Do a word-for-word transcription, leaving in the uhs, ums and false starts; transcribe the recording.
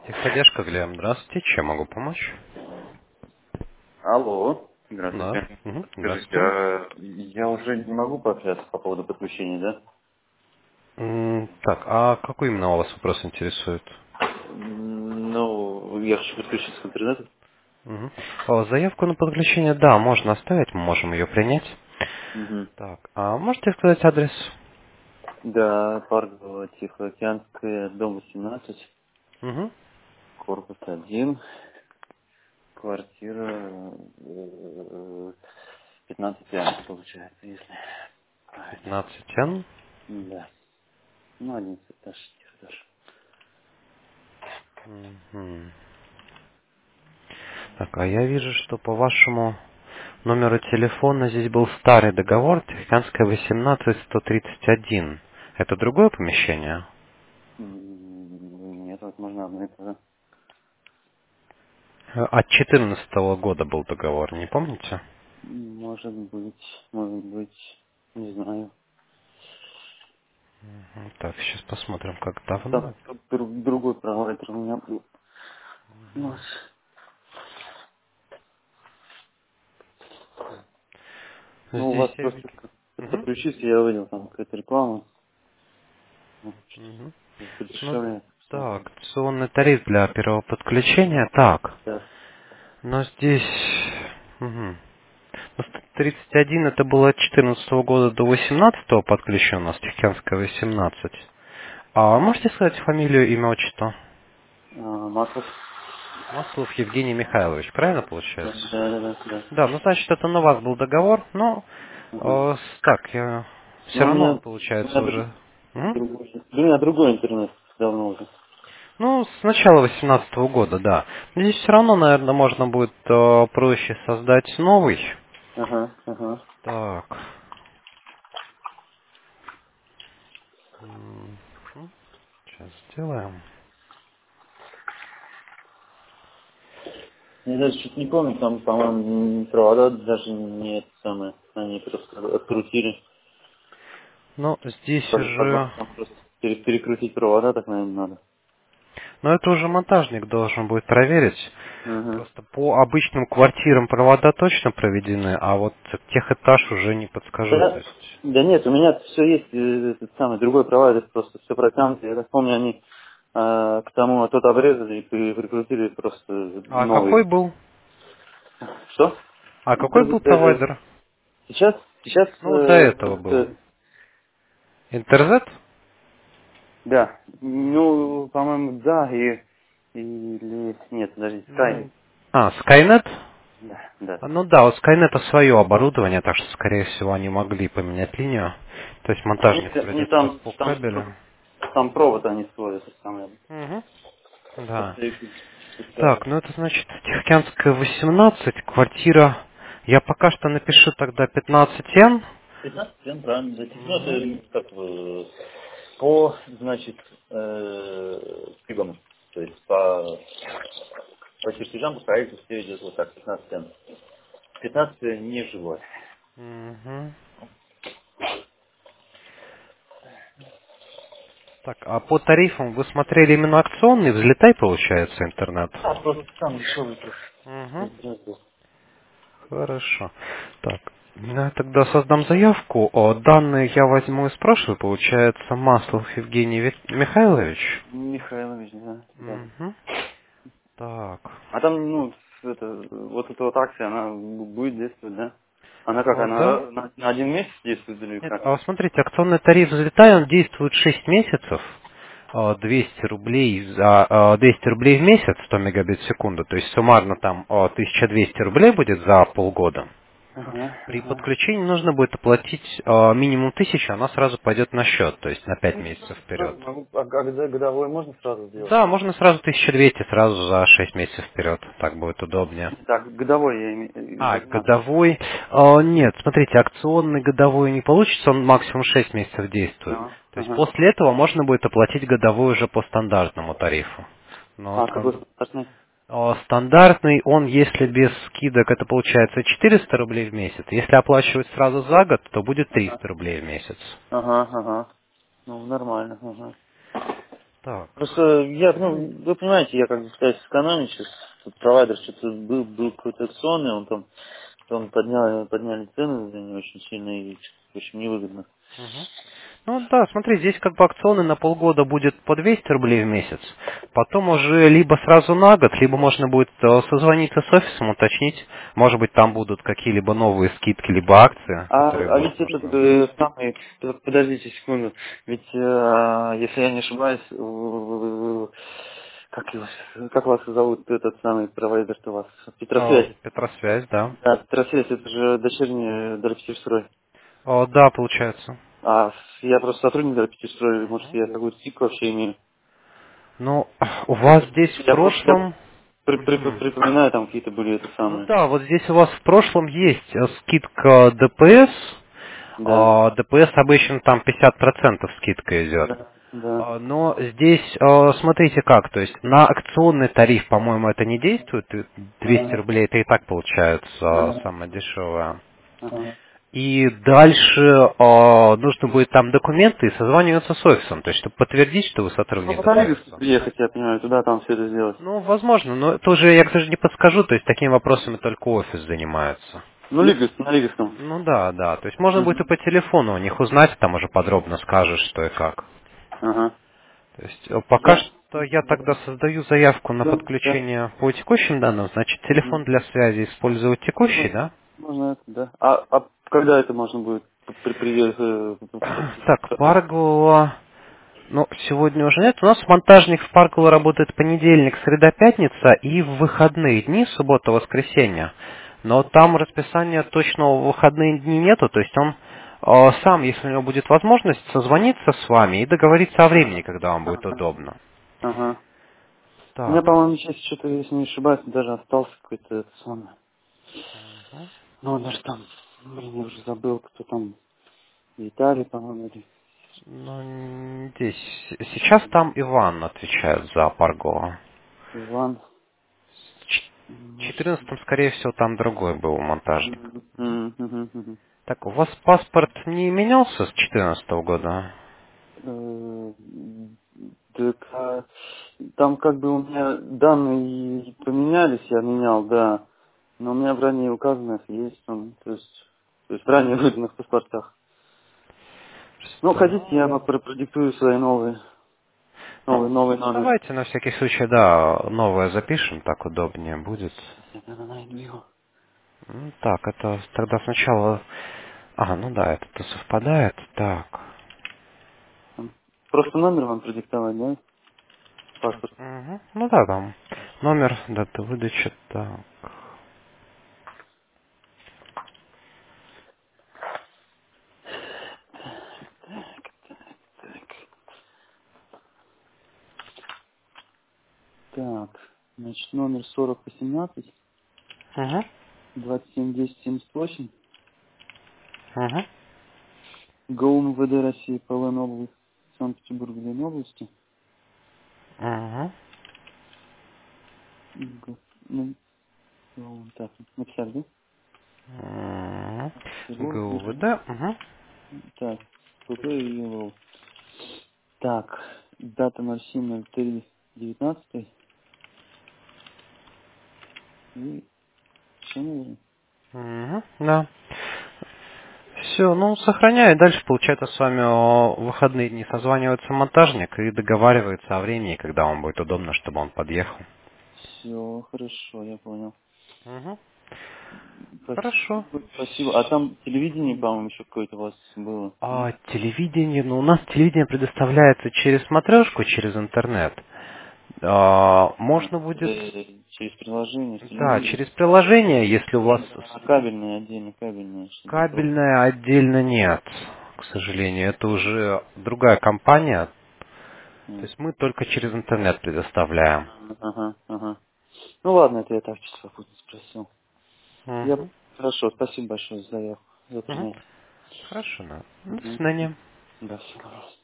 Техподдержка, Глеб, здравствуйте. Чем могу помочь? Алло, Да. здравствуйте. Мгм. Скажите, Здравствуйте. а я уже не могу пообщаться по поводу подключения, да? М, Так, а какой именно у вас вопрос интересует? М, Ну, я хочу подключиться к интернету. Мгм. О, заявку на подключение, да, можно оставить, мы можем ее принять. Угу. Так, а можете сказать адрес? Да, парк Тихоокеанская, дом восемнадцать, Угу. корпус один, квартира э, пятнадцать А, получается, если правильно. пятнадцать эн. Да. Ну, одиннадцать этаж, этаж. Мгм. Так, а я вижу, что по вашему номеру телефона здесь был старый договор, Тихоокеанская восемнадцать сто тридцать один. Это другое помещение? М, Нет, возможно, одно и то же. Э, От четырнадцатого года был договор, не помните? Может быть, может быть, не знаю. М, Так, сейчас посмотрим, как Там давно. тут друг- другой провайдер у меня был. У нас. Ну, у Здесь вас я просто вижу. к- Мгм. подключился, я увидел там какая-то реклама. Ну, Мгм. что-то Ну, подешевле. так, акционный тариф для первого подключения. Так, Да. но здесь... Мгм. Ну, сто тридцать один это было от четырнадцатого года до восемнадцатого подключено, у нас Тихоокеанская восемнадцать. А можете сказать фамилию, имя, отчество? А, Маслов. Маслов Евгений Михайлович, правильно Да, получается? да, да, да. да. Да, ну значит это на вас был договор, но Ага. э, с- так, я все Но у равно меня, он у получается меня друг- уже. Мгм. другой, у меня другой интернет давно уже. Ну, с начала восемнадцатого года, да. Здесь все равно, наверное, можно будет э, проще создать новый. Ага, ага. Так. М, Сейчас сделаем. Я даже чуть не помню, там, по-моему, провода даже не это самое. Они просто открутили. Ну, здесь По- по- уже... Там просто пере- перекрутить провода, так, наверное, надо. Ну, это уже монтажник должен будет проверить. Ага. Просто по обычным квартирам провода точно проведены, а вот техэтаж уже не подскажу. То Да, есть... да нет, у меня все есть, э, этот самый другой провайдер, просто все протянуто. Я так помню, они э, к тому тот обрезали и при- прикрутили просто А какой новый. был? Что? А какой был Э, провайдер? Сейчас, сейчас, Ну, вот до этого э, был. это, Интерзет? да, ну, по-моему, да, и, или, нет, подожди, Sky. Ну, а, Skynet? Да, да. А, Ну да, у Skynet свое оборудование, так что, скорее всего, они могли поменять линию. То есть Они, монтажник они пройдет просто там, по там, кабелю. там провод они свой, это самое. Угу. Да. Подстригли Так, специально. ну это значит Тихоокеанская восемнадцать, квартира. Я пока что напишу тогда пятнадцать эн. пятнадцать цен, правильно. Значит, ну, Угу. это как бы по, значит, э, фигам. То есть по, по чертежам, по проекту все идет вот так, пятнадцать цен. пятнадцать не живой. Угу. Так, а по тарифам вы смотрели именно акционный, взлетай, получается, интернет? А, просто самый дешевый Угу. просто. Хорошо. Так, ну, я тогда создам заявку. О, данные я возьму из прошлого, получается, Маслов Евгений Вит- Михайлович. Михайлович, да, да. Угу. Так. А там, ну, это, вот эта вот акция, она бу- будет действовать, да? Она как, О, да. она на, на один месяц действует или Нет, как? а вот смотрите, акционный тариф «Взлетай», он действует шесть месяцев. а, двести рублей за а, двести рублей в месяц, сто мегабит в секунду. То есть суммарно там а, тысяча двести рублей будет за полгода. Ага, При ага. подключении нужно будет оплатить а, минимум тысячу, она сразу пойдет на счет, то есть на пять Ну, месяцев сразу вперед. могу, а, а года- годовой можно сразу сделать? Да, можно сразу тысяча двести сразу за шесть месяцев вперед, так будет удобнее. Так, годовой я имею, э, А, вот надо. годовой. А, нет, смотрите, акционный годовой не получится, он максимум шесть месяцев действует. Ну, То есть ага. после этого можно будет оплатить годовой уже по стандартному тарифу. Но А, какой стан- стандартный? а, стандартный, он, если без скидок, это получается четыреста рублей в месяц. Если оплачивать сразу за год, то будет Ага. триста рублей в месяц. Ага, ага. Ну, нормально, ага. Так. Просто я, ну, вы понимаете, я как бы пытаюсь сэкономить сейчас. Тут провайдер что-то был, был какой-то акционный, он там, там подняли, подняли цены за него очень сильно и, в общем, невыгодно. Мгм. Ну да, смотри, здесь как бы акционы на полгода будет по двести рублей в месяц. Потом уже либо сразу на год, либо можно будет э, созвониться с офисом, уточнить. Может быть, там будут какие-либо новые скидки, либо акции, А, которые а будет ведь этот можно. э, самый, п- подождите секунду, ведь, э, если я не ошибаюсь, э, как его, как вас зовут, этот самый провайдер-то у вас? О, Петросвязь. Петросвязь, да. Да, Петросвязь, это же дочерний Дорогобичстрой. О, да, получается. А с- я просто сотрудник Дорогобичстрой, может, Мгм. я какую-то скидку вообще имею. Ну, у вас здесь в Я просто я прошлом... при- при- Мгм. припоминаю, там какие-то были это Ну самые. да, вот здесь у вас в прошлом есть э, скидка ДПС. Да. А, ДПС обычно там пятьдесят процентов скидка идет. Да. Да. А, Но здесь, а, смотрите как, то есть на акционный тариф, по-моему, это не действует, и двести Ага. рублей это и так получается а, Ага. самое дешевое. Ага. И дальше а, нужно будет там документы и созваниваться с офисом, то есть чтобы подтвердить, что вы Ну, сотрудник пытались ДПС. приехать, я понимаю, туда, там все это сделать. Ну, возможно, но это уже я, к сожалению, не подскажу, то есть такими вопросами только офис занимается. Ну, Лигас, на Лиговском. Ну да, да, то есть можно будет и Мгм. по телефону у них узнать, там уже подробно скажешь, что и как. Ага. То есть э, пока Да. что я тогда создаю заявку на Да. Да. подключение по текущим данным, значит, Мгм. телефон для связи использовать текущий, Ну, да? можно это, да. А, а когда это можно будет при, при, э, Так, Паргула, ну, сегодня уже нет. У нас монтажник в Паргула работает понедельник, среда, пятница и в выходные дни, суббота, воскресенье. Но там расписания точного в выходные дни нету, то есть он э, сам, если у него будет возможность, созвониться с вами и договориться о времени, когда вам будет Ага. удобно. Ага. У меня, Так. по-моему, сейчас что-то, если не ошибаюсь, даже остался какой-то это самое. Ну, даже там, блин, я уже забыл, кто там. Виталий, по-моему, или Ну, н- здесь. Сейчас там Иван отвечает за Парго. Иван. В Может, четырнадцатом, скорее всего, там другой был монтажник. Мгм, мгм, мгм, мгм. Так, у вас паспорт не менялся с четырнадцатого года? Э, Так, а, там как бы у меня данные и поменялись, я менял, да. Но у меня в ранее указанных есть, там, то есть, то есть в ранее выданных паспортах. Ну, хотите, я вам Что? про- продиктую свои новые, новый, Ну, новый номер. давайте на всякий случай, да, новое запишем, так удобнее будет. Сейчас я наверное, найду его. Ну, так, это тогда сначала... А, ну да, это-то совпадает. Так. Там просто номер вам продиктовать, да? Паспорт. Мгм. Ну да, там номер, дата выдачи, так. Так, значит, номер сорок восемнадцать Угу, двадцать семь десять семьдесят восемь. угу, ГУ МВД России по Ленобласти, Санкт-Петербург, Ленобласти. угу. Г- Ну, ну, так, написали, да? Мгм. Санкт-Петербург, ГУВД, Ленобласть. угу. Так, ПП и ЕЛО. Так, дата ноль семь ноль три девятнадцать. И все, наверное. Угу, да. Все, ну, сохраняю. Дальше, получается, с вами о выходные дни созванивается монтажник и договаривается о времени, когда вам будет удобно, чтобы он подъехал. Все, хорошо, я понял. Угу. Хорошо. Спасибо, спасибо. А там телевидение, по-моему, еще какое-то у вас было, нет? А телевидение, ну, у нас телевидение предоставляется через смотрешку, через интернет. А, А, можно будет, э, через приложение, в да, телевизоре. через приложение, если у вас А кабельное, отдельно кабельное, что такое? кабельное отдельно нет, к сожалению. Это уже другая компания. То М. есть мы только через интернет предоставляем. Ага, ага. Ну ладно, это я так чисто попутно спросил. Я... Угу. Хорошо, спасибо большое за заявку, за Угу. принятие. Хорошо, да. До Мгм. свидания. Да, всего доброго.